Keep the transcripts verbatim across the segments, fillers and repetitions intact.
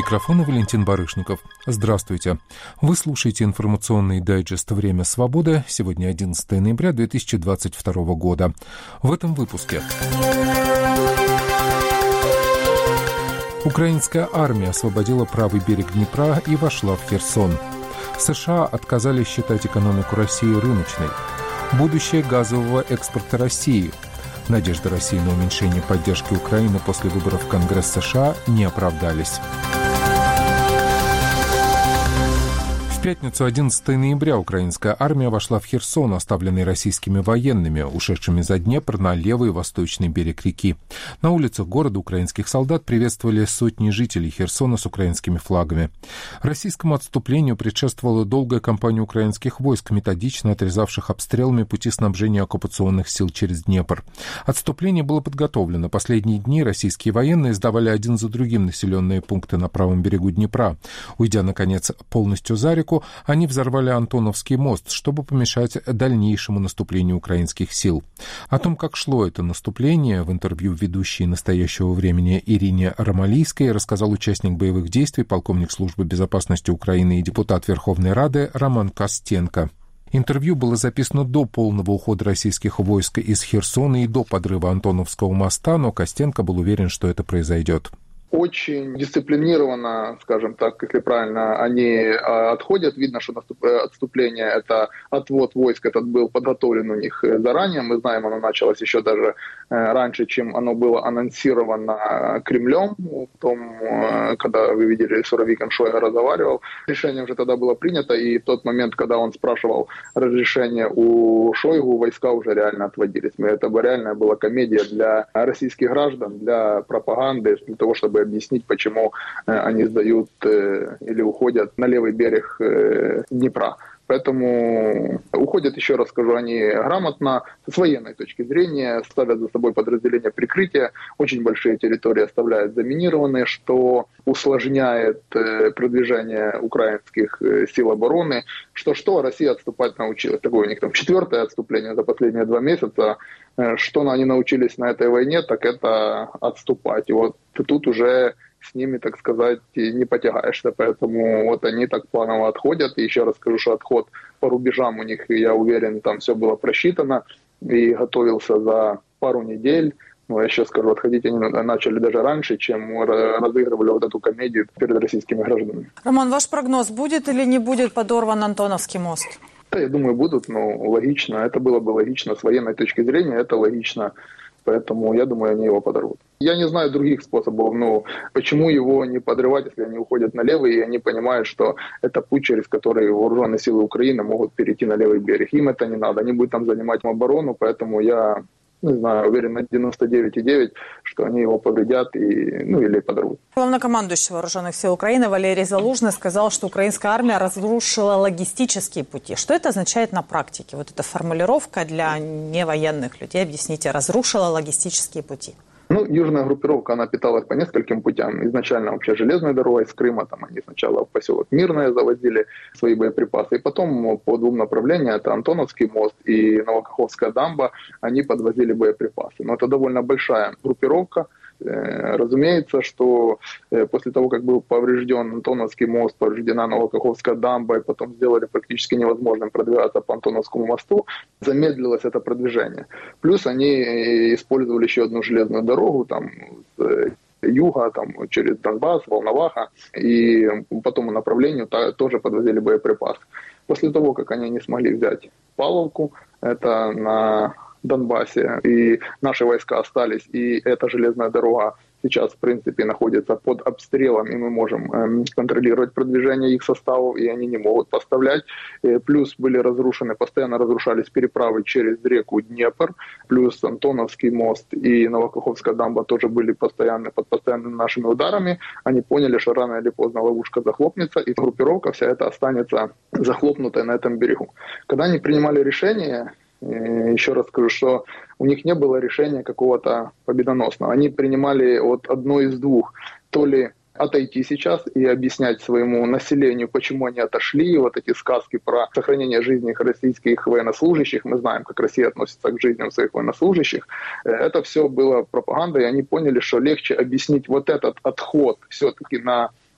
микрофона Валентин Барышников. Здравствуйте. Вы слушаете информационный дайджест «Время свободы». Сегодня одиннадцатое ноября две тысячи двадцать второго года. В этом выпуске. Украинская армия освободила правый берег Днепра и вошла в Херсон. США отказались считать экономику России рыночной. Будущее газового экспорта России. Надежды России на уменьшение поддержки Украины после выборов в Конгресс США не оправдались. В пятницу, одиннадцатое ноября, украинская армия вошла в Херсон, оставленный российскими военными, ушедшими за Днепр на левый восточный берег реки. На улицах города украинских солдат приветствовали сотни жителей Херсона с украинскими флагами. Российскому отступлению предшествовала долгая кампания украинских войск, методично отрезавших обстрелами пути снабжения оккупационных сил через Днепр. Отступление было подготовлено. Последние дни российские военные сдавали один за другим населенные пункты на правом берегу Днепра. Уйдя, наконец, полностью за реку, они взорвали Антоновский мост, чтобы помешать дальнейшему наступлению украинских сил. О том, как шло это наступление, в интервью ведущей «Настоящего времени» Ирине Ромалийской рассказал участник боевых действий, полковник службы безопасности Украины и депутат Верховной Рады Роман Костенко. Интервью было записано до полного ухода российских войск из Херсона и до подрыва Антоновского моста, но Костенко был уверен, что это произойдет. Очень дисциплинированно, скажем так, если правильно, они отходят. Видно, что отступление – это отвод войск, этот был подготовлен у них заранее. Мы знаем, оно началось еще даже раньше, чем оно было анонсировано Кремлем. Потом, когда вы видели, Суровикин Шойгу разговаривал, решение уже тогда было принято. И в тот момент, когда он спрашивал разрешение у Шойгу, войска уже реально отводились. Это бы реально была комедия для российских граждан, для пропаганды, для того, чтобы объяснить, почему они сдают или уходят на левый берег Днепра. Поэтому уходят, еще раз скажу, они грамотно, с военной точки зрения, ставят за собой подразделения прикрытия, очень большие территории оставляют заминированные, что усложняет продвижение украинских сил обороны. Что-что, Россия отступать научилась. Такое у них там четвертое отступление за последние два месяца. Что они научились на этой войне, так это отступать. И вот тут уже с ними, так сказать, не потягаешься, поэтому вот они так планово отходят. И еще раз скажу, что отход по рубежам у них, я уверен, там все было просчитано и готовился за пару недель. Но я еще скажу, отходить они начали даже раньше, чем разыгрывали вот эту комедию перед российскими гражданами. Роман, ваш прогноз, будет или не будет подорван Антоновский мост? Да, я думаю, будут, но логично. Это было бы логично с военной точки зрения, это логично. Поэтому я думаю, они его подорвут. Я не знаю других способов, но почему его не подрывать, если они уходят на левый, и они понимают, что это путь, через который вооруженные силы Украины могут перейти на левый берег. Им это не надо, они будут там занимать оборону, поэтому я, не знаю, уверен на девяносто девять и девять, что они его повредят и, ну, или подорвут. Главнокомандующий Вооруженных сил Украины Валерий Залужный сказал, что украинская армия разрушила логистические пути. Что это означает на практике? Вот эта формулировка для невоенных людей. Объясните, разрушила логистические пути. Ну, южная группировка, она питалась по нескольким путям. Изначально вообще железной дорогой с Крыма, там они сначала в поселок Мирное завозили свои боеприпасы, и потом по двум направлениям, это Антоновский мост и Новокаховская дамба, они подвозили боеприпасы. Но это довольно большая группировка. Разумеется, что после того, как был поврежден Антоновский мост, повреждена Новокаховская дамба, и потом сделали практически невозможным продвигаться по Антоновскому мосту, замедлилось это продвижение. Плюс они использовали еще одну железную дорогу, там, с юга, там, через Донбасс, Волноваха, и по тому направлению тоже подвозили боеприпасы. После того, как они не смогли взять Павловку, это на Донбассе, и наши войска остались, и эта железная дорога сейчас, в принципе, находится под обстрелом, и мы можем э, контролировать продвижение их составов, и они не могут поставлять. И плюс были разрушены, постоянно разрушались переправы через реку Днепр, плюс Антоновский мост и Новокаховская дамба тоже были постоянно, под постоянными нашими ударами. Они поняли, что рано или поздно ловушка захлопнется, и группировка вся эта останется захлопнутой на этом берегу. Когда они принимали решение, еще раз скажу, что у них не было решения какого-то победоносного. Они принимали вот одно из двух. То ли отойти сейчас и объяснять своему населению, почему они отошли. Вот эти сказки про сохранение жизни российских военнослужащих. Мы знаем, как Россия относится к жизням своих военнослужащих. Это все было пропагандой, и они поняли, что легче объяснить вот этот отход все-таки на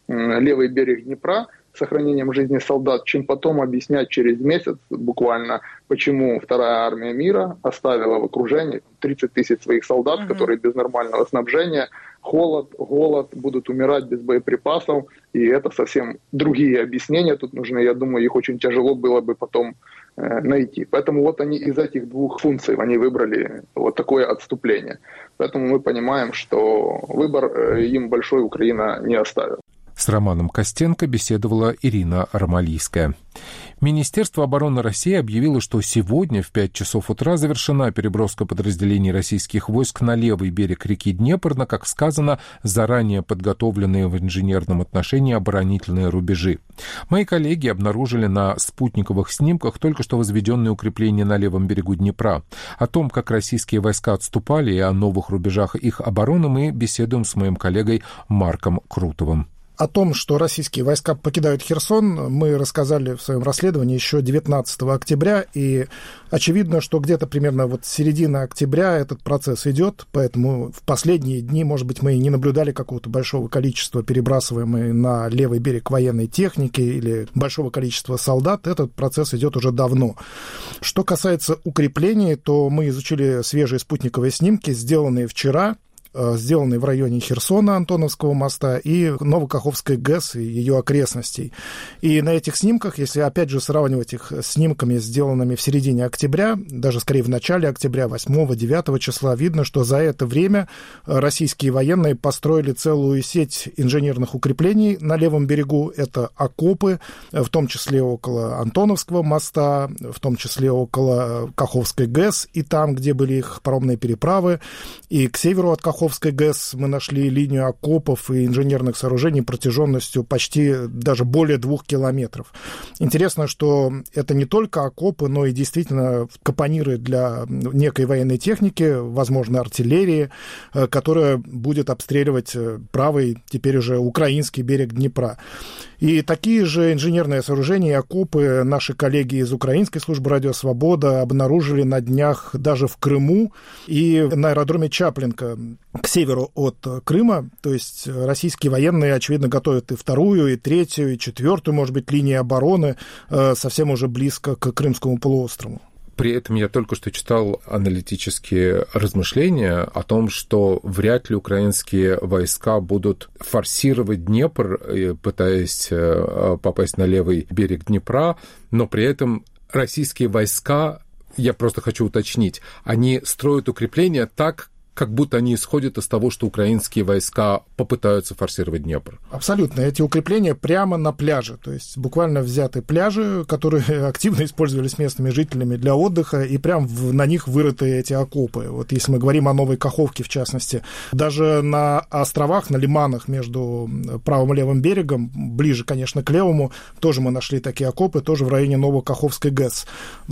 левый берег Днепра сохранением жизни солдат, чем потом объяснять через месяц буквально, почему вторая армия мира оставила в окружении тридцать тысяч своих солдат, mm-hmm. которые без нормального снабжения, холод, голод, будут умирать без боеприпасов. И это совсем другие объяснения тут нужны. Я думаю, их очень тяжело было бы потом э, найти. Поэтому вот они из этих двух функций они выбрали вот такое отступление. Поэтому мы понимаем, что выбор э, им большой Украина не оставила. С Романом Костенко беседовала Ирина Ромалийская. Министерство обороны России объявило, что сегодня в пять часов утра завершена переброска подразделений российских войск на левый берег реки Днепр на, как сказано, заранее подготовленные в инженерном отношении оборонительные рубежи. Мои коллеги обнаружили на спутниковых снимках только что возведенные укрепления на левом берегу Днепра. О том, как российские войска отступали, и о новых рубежах их обороны мы беседуем с моим коллегой Марком Крутовым. О том, что российские войска покидают Херсон, мы рассказали в своем расследовании еще девятнадцатого октября, и очевидно, что где-то примерно вот с середины октября этот процесс идет, поэтому в последние дни, может быть, мы не наблюдали какого-то большого количества перебрасываемой на левый берег военной техники или большого количества солдат. Этот процесс идет уже давно. Что касается укреплений, то мы изучили свежие спутниковые снимки, сделанные вчера, сделанный в районе Херсона, Антоновского моста, и Новокаховской ГЭС и ее окрестностей. И на этих снимках, если опять же сравнивать их с снимками, сделанными в середине октября, даже скорее в начале октября, восьмого-девятого числа, видно, что за это время российские военные построили целую сеть инженерных укреплений на левом берегу. Это окопы, в том числе около Антоновского моста, в том числе около Каховской ГЭС, и там, где были их паромные переправы, и к северу от Каховской Каховской ГЭС мы нашли линию окопов и инженерных сооружений протяженностью почти даже более двух километров. Интересно, что это не только окопы, но и действительно капониры для некой военной техники, возможно, артиллерии, которая будет обстреливать правый, теперь уже украинский берег Днепра. И такие же инженерные сооружения и окопы наши коллеги из Украинской службы «Радио Свобода» обнаружили на днях даже в Крыму и на аэродроме Чаплинка к северу от Крыма. То есть российские военные, очевидно, готовят и вторую, и третью, и четвертую, может быть, линии обороны совсем уже близко к Крымскому полуострову. При этом я только что читал аналитические размышления о том, что вряд ли украинские войска будут форсировать Днепр, пытаясь попасть на левый берег Днепра, но при этом российские войска, я просто хочу уточнить, они строят укрепления так, как будто они исходят из того, что украинские войска попытаются форсировать Днепр. Абсолютно. Эти укрепления прямо на пляже. То есть буквально взяты пляжи, которые активно использовались местными жителями для отдыха, и прям в, на них вырыты эти окопы. Вот если мы говорим о Новой Каховке, в частности. Даже на островах, на лиманах между правым и левым берегом, ближе, конечно, к левому, тоже мы нашли такие окопы, тоже в районе Новокаховской ГЭС.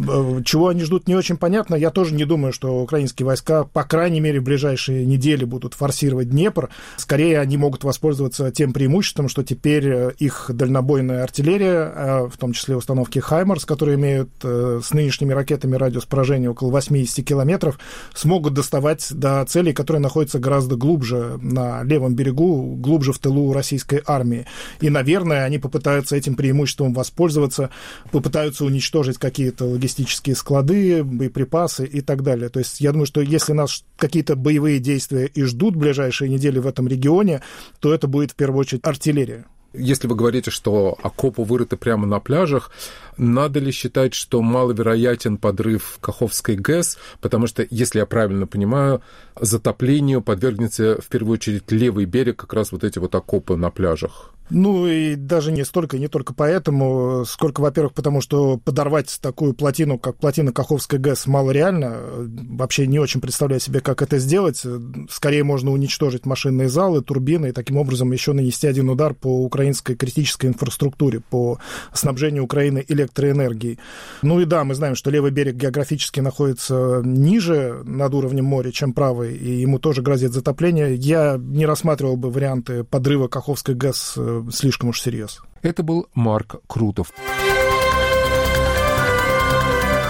Чего они ждут, не очень понятно. Я тоже не думаю, что украинские войска, по крайней мере, в ближайшие недели будут форсировать Днепр. Скорее, они могут воспользоваться тем преимуществом, что теперь их дальнобойная артиллерия, в том числе установки «Хаймарс», которые имеют с нынешними ракетами радиус поражения около восемьдесят километров, смогут доставать до целей, которые находятся гораздо глубже на левом берегу, глубже в тылу российской армии. И, наверное, они попытаются этим преимуществом воспользоваться, попытаются уничтожить какие-то логистические склады, боеприпасы и так далее. То есть я думаю, что если нас какие-то боевые действия и ждут в ближайшие недели в этом регионе, то это будет в первую очередь артиллерия. Если вы говорите, что окопы вырыты прямо на пляжах, надо ли считать, что маловероятен подрыв Каховской ГЭС? Потому что, если я правильно понимаю, затоплению подвергнется в первую очередь левый берег, как раз вот эти вот окопы на пляжах. Ну, и даже не столько, не только поэтому, сколько, во-первых, потому что подорвать такую плотину, как плотина Каховской ГЭС, мало реально. Вообще не очень представляю себе, как это сделать. Скорее можно уничтожить машинные залы, турбины, и таким образом еще нанести один удар по украинской критической инфраструктуре, по снабжению Украины электроэнергией. Ну и да, мы знаем, что левый берег географически находится ниже над уровнем моря, чем правый, и ему тоже грозит затопление. Я не рассматривал бы варианты подрыва Каховской ГЭС слишком уж всерьез. Это был Марк Крутов.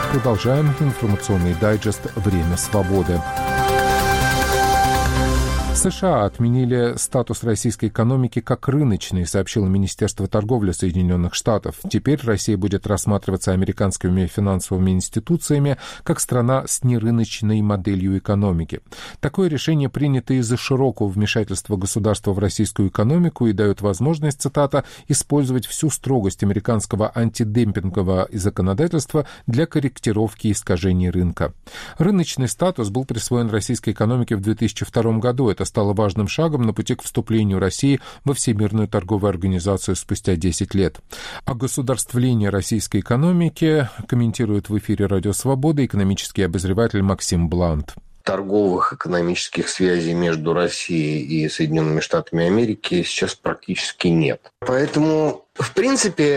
Продолжаем информационный дайджест «Время свободы». США отменили статус российской экономики как рыночной, сообщило Министерство торговли Соединенных Штатов. Теперь Россия будет рассматриваться американскими финансовыми институциями как страна с нерыночной моделью экономики. Такое решение принято из-за широкого вмешательства государства в российскую экономику и дает возможность, цитата, «использовать всю строгость американского антидемпингового законодательства для корректировки искажений рынка». Рыночный статус был присвоен российской экономике в две тысячи втором году. Это стало важным шагом на пути к вступлению России во Всемирную торговую организацию спустя десять лет. О государствлении российской экономики комментирует в эфире «Радио Свобода» экономический обозреватель Максим Блант. Торговых экономических связей между Россией и Соединенными Штатами Америки сейчас практически нет. Поэтому, в принципе,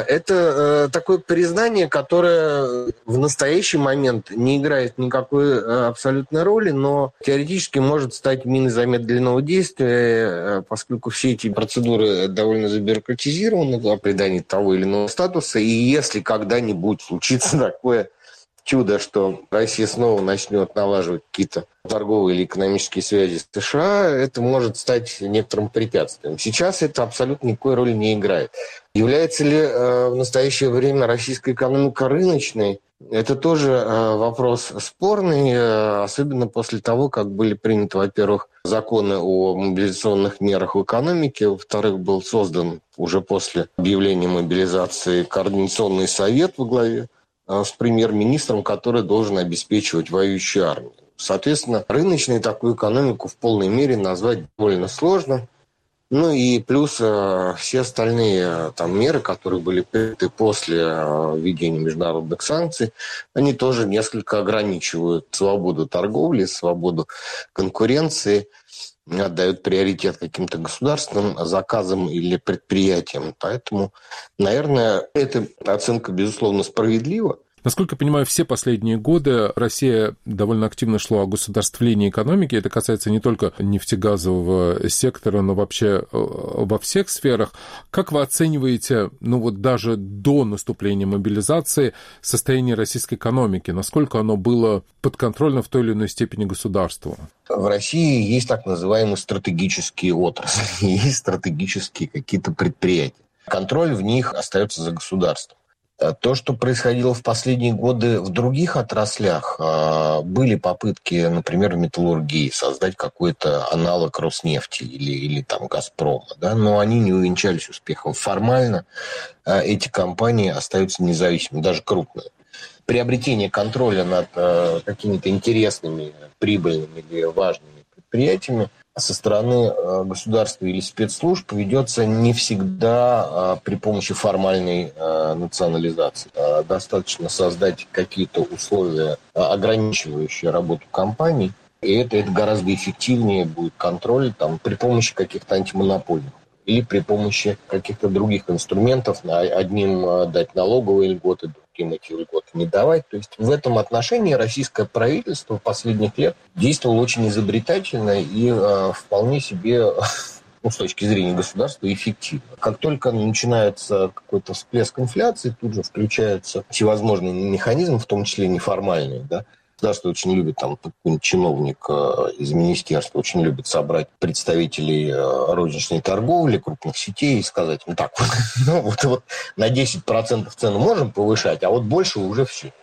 это такое признание, которое в настоящий момент не играет никакой абсолютной роли, но теоретически может стать миной замедленного действия, поскольку все эти процедуры довольно забюрократизированы о придании того или иного статуса, и если когда-нибудь случится такое чудо, что Россия снова начнет налаживать какие-то торговые или экономические связи с США, это может стать некоторым препятствием. Сейчас это абсолютно никакой роли не играет. Является ли э, в настоящее время российская экономика рыночной? Это тоже э, вопрос спорный, э, особенно после того, как были приняты, во-первых, законы о мобилизационных мерах в экономике, во-вторых, был создан уже после объявления мобилизации Координационный совет во главе с премьер-министром, который должен обеспечивать воюющую армию. Соответственно, рыночной такую экономику в полной мере назвать довольно сложно. Ну и плюс э, все остальные там, меры, которые были приняты после э, введения международных санкций, они тоже несколько ограничивают свободу торговли, свободу конкуренции, отдают приоритет каким-то государственным заказам или предприятиям. Поэтому, наверное, эта оценка, безусловно, справедлива. Насколько я понимаю, все последние годы Россия довольно активно шла о государствлении экономики. Это касается не только нефтегазового сектора, но вообще во всех сферах. Как вы оцениваете, ну вот даже до наступления мобилизации, состояние российской экономики? Насколько оно было подконтрольно в той или иной степени государству? В России есть так называемые стратегические отрасли, есть стратегические какие-то предприятия. Контроль в них остается за государством. То, что происходило в последние годы в других отраслях, были попытки, например, в металлургии создать какой-то аналог Роснефти или, или там Газпрома, да, но они не увенчались успехом. Формально эти компании остаются независимыми, даже крупные. Приобретение контроля над какими-то интересными, прибыльными или важными предприятиями со стороны государства или спецслужб ведется не всегда при помощи формальной национализации. Достаточно создать какие-то условия, ограничивающие работу компаний, и это, это гораздо эффективнее будет контроль там, при помощи каких-то антимонопольных или при помощи каких-то других инструментов, одним дать налоговые льготы, другим эти льготы не давать. То есть в этом отношении российское правительство последних лет действовало очень изобретательно и э, вполне себе, ну, с точки зрения государства, эффективно. Как только начинается какой-то всплеск инфляции, тут же включаются всевозможные механизмы, в том числе неформальные, да. Государство очень любит, там, какой-нибудь чиновник из министерства очень любит собрать представителей розничной торговли, крупных сетей и сказать, ну так, ну, вот, вот на десять процентов цену можем повышать, а вот больше уже все.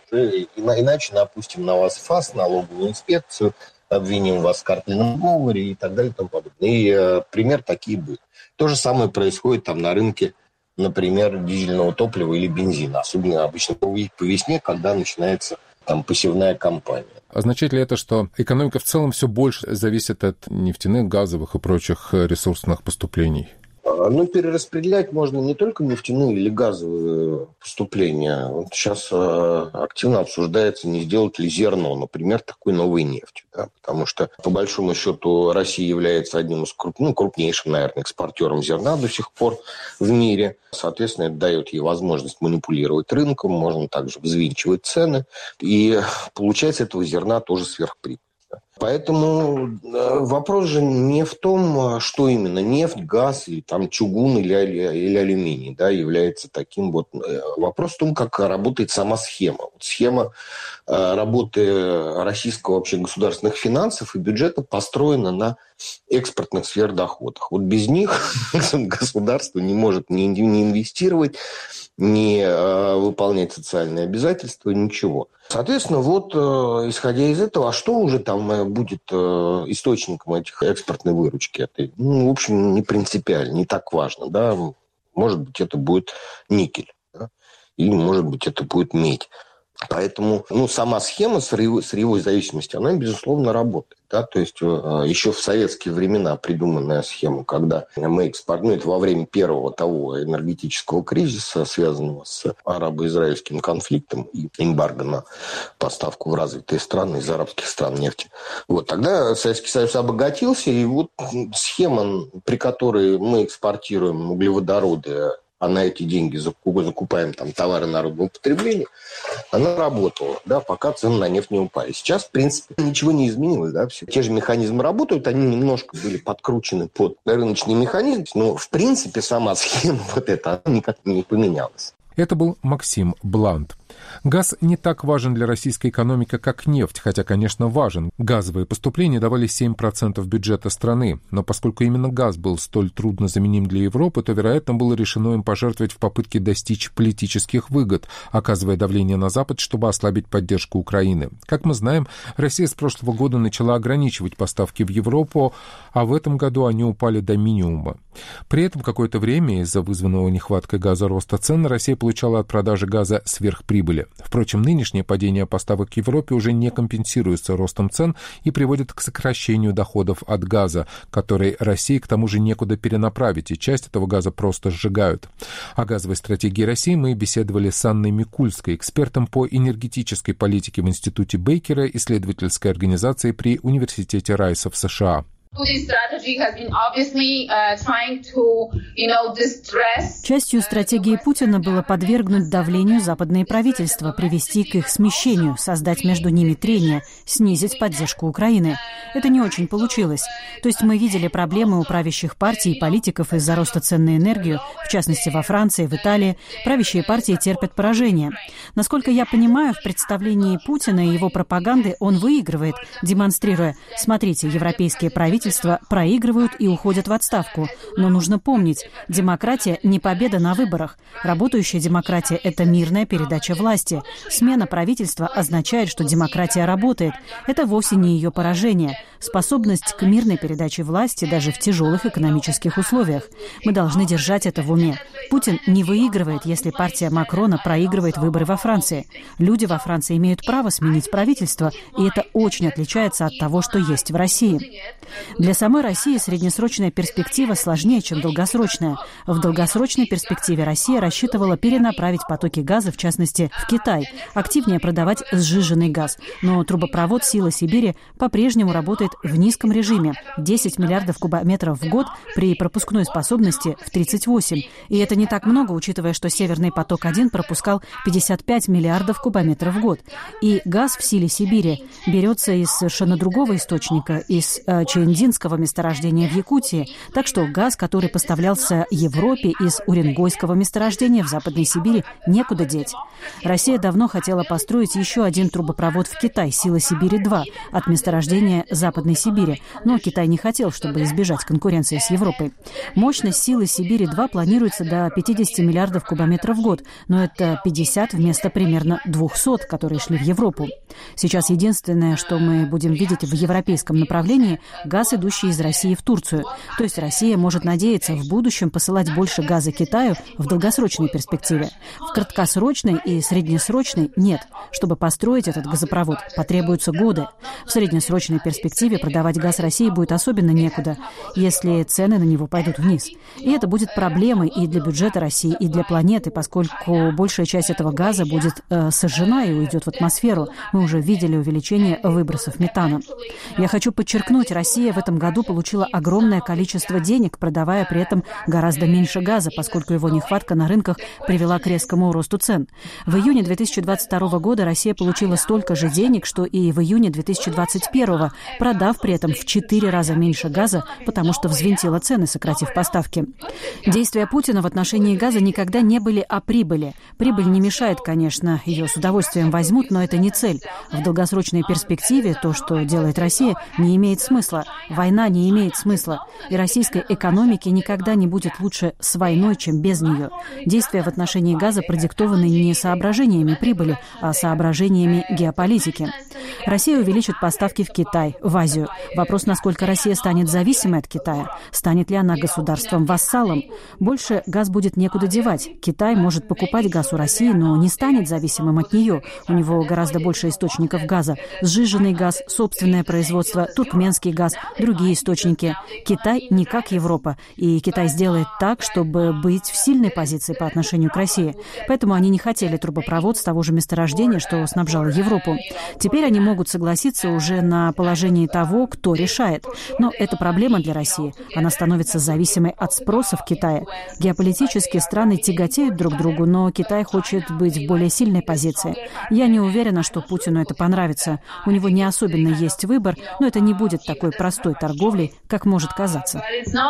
Иначе напустим на вас ФАС, налоговую инспекцию, обвиним вас в картельном сговоре и так далее и тому подобное. И э, пример такие будут. То же самое происходит там на рынке, например, дизельного топлива или бензина, особенно обычно по весне, когда начинается там посевная кампания. Означает ли это, что экономика в целом все больше зависит от нефтяных, газовых и прочих ресурсных поступлений? Ну, перераспределять можно не только нефтяные или газовые поступления. Вот сейчас э, активно обсуждается, не сделать ли зерно, например, такой новой нефти. Да? Потому что, по большому счету, Россия является одним из круп... ну, крупнейшим, наверное, экспортером зерна до сих пор в мире. Соответственно, это дает ей возможность манипулировать рынком, можно также взвинчивать цены. И получать с этого зерна тоже сверхприбыль. Поэтому вопрос же не в том, что именно нефть, газ, или там чугун или, или алюминий, да, является таким вот. Вопрос в том, как работает сама схема. Вот схема работы российского вообще государственных финансов и бюджета построена на экспортных сверхдоходах. Вот без них государство не может ни инвестировать, ни выполнять социальные обязательства, ничего. Соответственно, вот, исходя из этого, а что уже там будет источником этих экспортной выручки? Это, ну, в общем, не принципиально, не так важно. Да? Может быть, это будет никель, да? Или, может быть, это будет медь. Поэтому ну, сама схема сырьевой, сырьевой зависимости, она, безусловно, работает. Да? То есть еще в советские времена придуманная схема, когда мы экспортируем, ну, это во время первого того энергетического кризиса, связанного с арабо-израильским конфликтом и эмбарго на поставку в развитые страны из арабских стран нефти. Вот, тогда Советский Союз обогатился, и вот схема, при которой мы экспортируем углеводороды, а на эти деньги закупаем там товары народного потребления, она работала, да, пока цены на нефть не упали. Сейчас, в принципе, ничего не изменилось, да, все те же механизмы работают, они немножко были подкручены под рыночный механизм, но, в принципе, сама схема вот эта, она никак не поменялась. Это был Максим Блант. Газ не так важен для российской экономики, как нефть, хотя, конечно, важен. Газовые поступления давали семь процентов бюджета страны, но поскольку именно газ был столь трудно заменим для Европы, то, вероятно, было решено им пожертвовать в попытке достичь политических выгод, оказывая давление на Запад, чтобы ослабить поддержку Украины. Как мы знаем, Россия с прошлого года начала ограничивать поставки в Европу, а в этом году они упали до минимума. При этом какое-то время из-за вызванного нехваткой газа роста цен Россия получала от продажи газа сверхприбыли. Впрочем, нынешнее падение поставок к Европе уже не компенсируется ростом цен и приводит к сокращению доходов от газа, который России к тому же некуда перенаправить, и часть этого газа просто сжигают. О газовой стратегии России мы беседовали с Анной Микульской, экспертом по энергетической политике в Институте Бейкера, исследовательской организации при Университете Райса в США. Частью стратегии Путина было подвергнуть давлению западные правительства, привести к их смещению, создать между ними трение, снизить поддержку Украины. Это не очень получилось. То есть мы видели проблемы у правящих партий и политиков из-за роста цен на энергию, в частности во Франции, в Италии. Правящие партии терпят поражение. Насколько я понимаю, в представлении Путина и его пропаганды он выигрывает, демонстрируя: смотрите, европейские правительства проигрывают и уходят в отставку. Но нужно помнить, демократия не победа на выборах. Работающая демократия – это мирная передача власти. Смена правительства означает, что демократия работает. Это вовсе не ее поражение. Способность к мирной передаче власти даже в тяжелых экономических условиях. Мы должны держать это в уме. Путин не выигрывает, если партия Макрона проигрывает выборы во Франции. Люди во Франции имеют право сменить правительство, и это очень отличается от того, что есть в России. Для самой России среднесрочная перспектива сложнее, чем долгосрочная. В долгосрочной перспективе Россия рассчитывала перенаправить потоки газа, в частности, в Китай, активнее продавать сжиженный газ. Но трубопровод «Сила Сибири» по-прежнему работает в низком режиме – десять миллиардов кубометров в год при пропускной способности в тридцать восемь. И это не так много, учитывая, что «Северный поток-один» пропускал пятьдесят пять миллиардов кубометров в год. И газ в «Силе Сибири» берется из совершенно другого источника, из э, Чаиндинского месторождения в Якутии. Так что газ, который поставлялся Европе из Уренгойского месторождения в Западной Сибири, некуда деть. Россия давно хотела построить еще один трубопровод в Китай «Сила Сибири-два» от месторождения Западной Сибири, но Китай не хотел, чтобы избежать конкуренции с Европой. Мощность «Силы Сибири-два» планируется до пятьдесят миллиардов кубометров в год, но это пятьдесят вместо примерно двухсот, которые шли в Европу. Сейчас единственное, что мы будем видеть в европейском направлении – газ, идущий из России в Турцию. То есть Россия может надеяться в будущем посылать больше газа Китаю в долгосрочной перспективе. В краткосрочной и среднесрочной – нет. Чтобы построить этот газопровод, потребуются годы. В среднесрочной перспективе продавать газ России будет особенно некуда, если цены на него пойдут вниз. И это будет проблемой и для бюджета России, и для планеты, поскольку большая часть этого газа будет э, сожжена и уйдет в атмосферу. Мы уже видели увеличение выбросов метана. Я хочу подчеркнуть, Россия в в этом году получила огромное количество денег, продавая при этом гораздо меньше газа, поскольку его нехватка на рынках привела к резкому росту цен. В июне две тысячи двадцать второго года Россия получила столько же денег, что и в июне две тысячи двадцать первого, продав при этом в четыре раза меньше газа, потому что взвинтила цены, сократив поставки. Действия Путина в отношении газа никогда не были о прибыли. Прибыль не мешает, конечно, ее с удовольствием возьмут, но это не цель. В долгосрочной перспективе то, что делает Россия, не имеет смысла. Война не имеет смысла. И российской экономике никогда не будет лучше с войной, чем без нее. Действия в отношении газа продиктованы не соображениями прибыли, а соображениями геополитики. Россия увеличит поставки в Китай, в Азию. Вопрос, насколько Россия станет зависимой от Китая. Станет ли она государством-вассалом? Больше газ будет некуда девать. Китай может покупать газ у России, но не станет зависимым от нее. У него гораздо больше источников газа. Сжиженный газ, собственное производство, туркменский газ, другие источники. Китай не как Европа. И Китай сделает так, чтобы быть в сильной позиции по отношению к России. Поэтому они не хотели трубопровод с того же месторождения, что снабжало Европу. Теперь они могут согласиться уже на положении того, кто решает. Но это проблема для России. Она становится зависимой от спроса в Китае. Геополитически страны тяготеют друг к другу, но Китай хочет быть в более сильной позиции. Я не уверена, что Путину это понравится. У него не особенно есть выбор, но это не будет такой простой торговлей, как может казаться.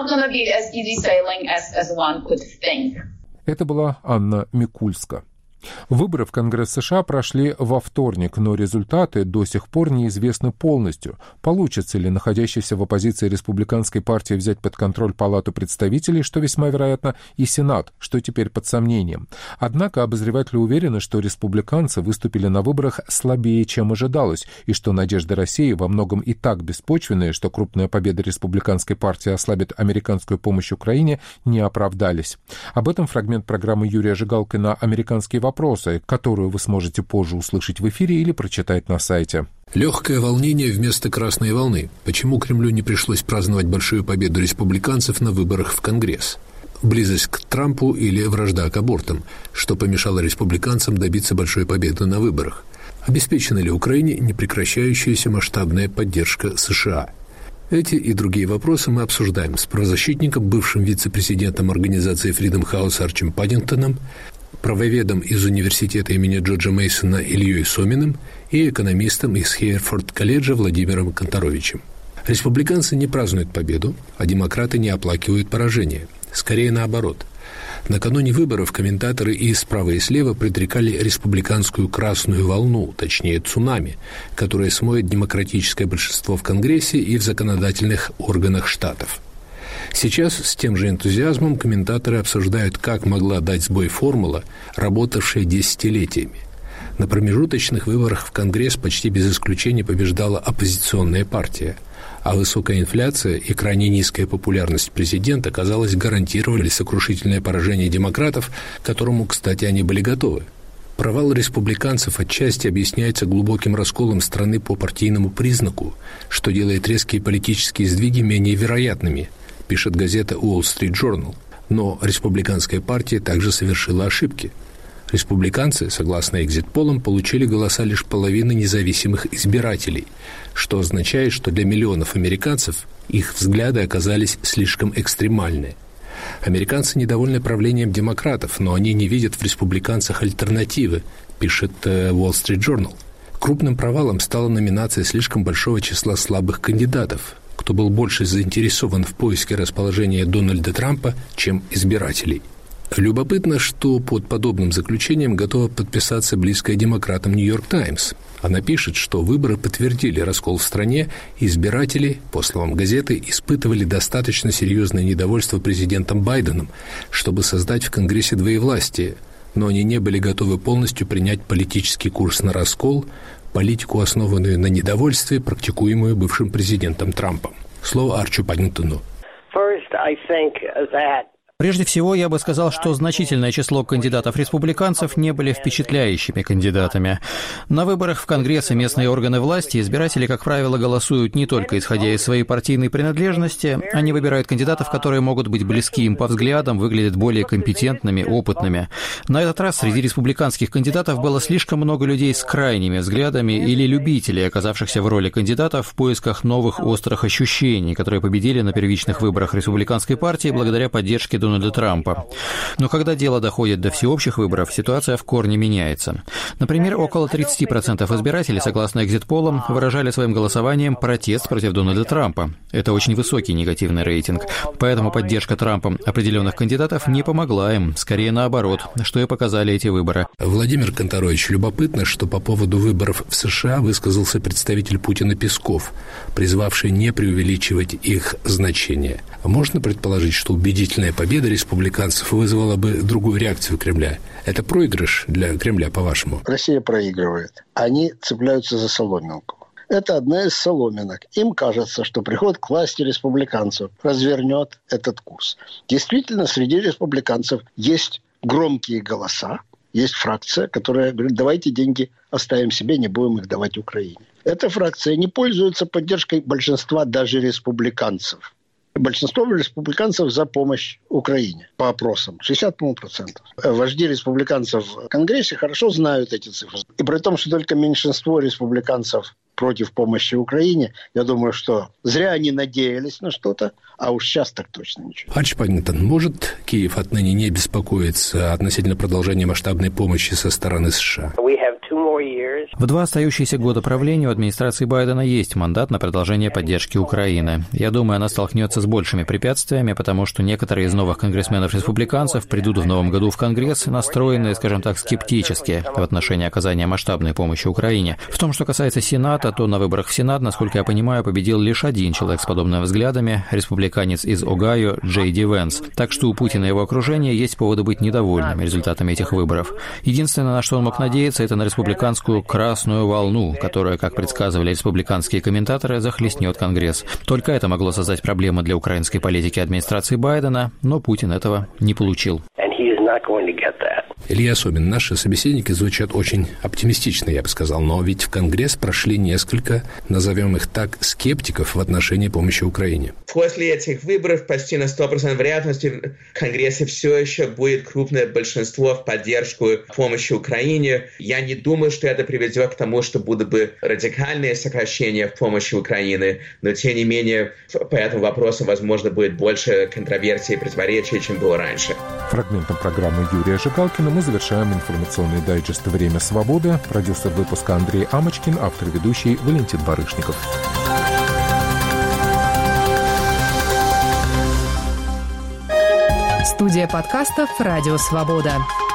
Это была Анна Микульска. Выборы в Конгресс США прошли во вторник, но результаты до сих пор неизвестны полностью. Получится ли находящаяся в оппозиции республиканской партии взять под контроль Палату представителей, что весьма вероятно, и Сенат, что теперь под сомнением. Однако обозреватели уверены, что республиканцы выступили на выборах слабее, чем ожидалось, и что надежды России во многом и так беспочвенные, что крупная победа республиканской партии ослабит американскую помощь Украине, не оправдались. Об этом фрагмент программы Юрия Жигалко на «Американские вопросы», вопросы, которую вы сможете позже услышать в эфире или прочитать на сайте. Легкое волнение вместо красной волны. Почему Кремлю не пришлось праздновать большую победу республиканцев на выборах в Конгресс? Близость к Трампу или вражда к абортам, что помешало республиканцам добиться большой победы на выборах? Обеспечена ли Украине непрекращающаяся масштабная поддержка США? Эти и другие вопросы мы обсуждаем с правозащитником, бывшим вице-президентом организации Freedom House Арчем Паддингтоном, правоведом из университета имени Джорджа Мейсона Ильей Соминым и экономистом из Хейерфорд-колледжа Владимиром Конторовичем. Республиканцы не празднуют победу, а демократы не оплакивают поражение. Скорее наоборот. Накануне выборов комментаторы и справа, и слева предрекали республиканскую красную волну, точнее цунами, которая смоет демократическое большинство в Конгрессе и в законодательных органах штатов. Сейчас с тем же энтузиазмом комментаторы обсуждают, как могла дать сбой формула, работавшая десятилетиями. На промежуточных выборах в Конгресс почти без исключения побеждала оппозиционная партия, а высокая инфляция и крайне низкая популярность президента, казалось, гарантировали сокрушительное поражение демократов, к которому, кстати, они были готовы. Провал республиканцев отчасти объясняется глубоким расколом страны по партийному признаку, что делает резкие политические сдвиги менее вероятными, пишет газета Wall Street Journal. Но республиканская партия также совершила ошибки. Республиканцы, согласно экзит-полам, получили голоса лишь половины независимых избирателей, что означает, что для миллионов американцев их взгляды оказались слишком экстремальны. Американцы недовольны правлением демократов, но они не видят в республиканцах альтернативы, пишет Wall Street Journal. Крупным провалом стала номинация слишком большого числа слабых кандидатов, кто был больше заинтересован в поиске расположения Дональда Трампа, чем избирателей. Любопытно, что под подобным заключением готова подписаться близкая демократам «Нью-Йорк Таймс». Она пишет, что выборы подтвердили раскол в стране, и избиратели, по словам газеты, испытывали достаточно серьезное недовольство президентом Байденом, чтобы создать в Конгрессе двоевластие, но они не были готовы полностью принять политический курс на раскол, политику, основанную на недовольстве, практикуемую бывшим президентом Трампом. Слово Арчу Паддингтону. Прежде всего, я бы сказал, что значительное число кандидатов-республиканцев не были впечатляющими кандидатами. На выборах в Конгресс и местные органы власти избиратели, как правило, голосуют не только исходя из своей партийной принадлежности, они выбирают кандидатов, которые могут быть близки им по взглядам, выглядят более компетентными, опытными. На этот раз среди республиканских кандидатов было слишком много людей с крайними взглядами или любителей, оказавшихся в роли кандидатов в поисках новых острых ощущений, которые победили на первичных выборах республиканской партии благодаря поддержке Дональда Трампа. Но когда дело доходит до всеобщих выборов, ситуация в корне меняется. Например, около тридцать процентов избирателей, согласно экзит-полам, выражали своим голосованием протест против Дональда Трампа. Это очень высокий негативный рейтинг. Поэтому поддержка Трампом определенных кандидатов не помогла им, скорее наоборот, что и показали эти выборы. Владимир Конторович, любопытно, что по поводу выборов в США высказался представитель Путина Песков, призвавший не преувеличивать их значение. Можно предположить, что убедительная победа республиканцев вызвала бы другую реакцию Кремля. Это проигрыш для Кремля, по-вашему? Россия проигрывает. Они цепляются за соломинку. Это одна из соломинок. Им кажется, что приход к власти республиканцев развернет этот курс. Действительно, среди республиканцев есть громкие голоса, есть фракция, которая говорит, давайте деньги оставим себе, не будем их давать Украине. Эта фракция не пользуется поддержкой большинства даже республиканцев. Большинство республиканцев за помощь Украине по опросам. шестьдесят процентов. Вожди республиканцев в Конгрессе хорошо знают эти цифры. И при том, что только меньшинство республиканцев против помощи Украине, я думаю, что зря они надеялись на что-то, а уж сейчас так точно ничего. Арчи Паддингтон, может Киев отныне не беспокоиться относительно продолжения масштабной помощи со стороны США? В два остающиеся года правления у администрации Байдена есть мандат на продолжение поддержки Украины. Я думаю, она столкнется с большими препятствиями, потому что некоторые из новых конгрессменов-республиканцев придут в новом году в Конгресс, настроенные, скажем так, скептически в отношении оказания масштабной помощи Украине. В том, что касается Сената, то на выборах в Сенат, насколько я понимаю, победил лишь один человек с подобными взглядами, республиканец из Огайо Джей Ди Венс. Так что у Путина и его окружения есть поводы быть недовольными результатами этих выборов. Единственное, на что он мог надеяться, это на республиканскую красную волну, которая, как предсказывали республиканские комментаторы, захлестнет Конгресс. Только это могло создать проблемы для украинской политики администрации Байдена, но Путин этого не получил. Илья Собин, наши собеседники звучат очень оптимистично, я бы сказал, но ведь в Конгресс прошли несколько, назовем их так, скептиков в отношении помощи Украине. После этих выборов почти на сто процентов вероятности в Конгрессе все еще будет крупное большинство в поддержку помощи Украине. Я не думаю, что это приведет к тому, что будут бы радикальные сокращения в помощи Украины, но тем не менее по этому вопросу, возможно, будет больше контроверсий и противоречий, чем было раньше. Фрагментом программы Юрия Жигалкина мы завершаем информационный дайджест «Время свободы». Продюсер выпуска Андрей Амочкин, автор и ведущий Валентин Барышников. Студия подкастов «Радио Свобода».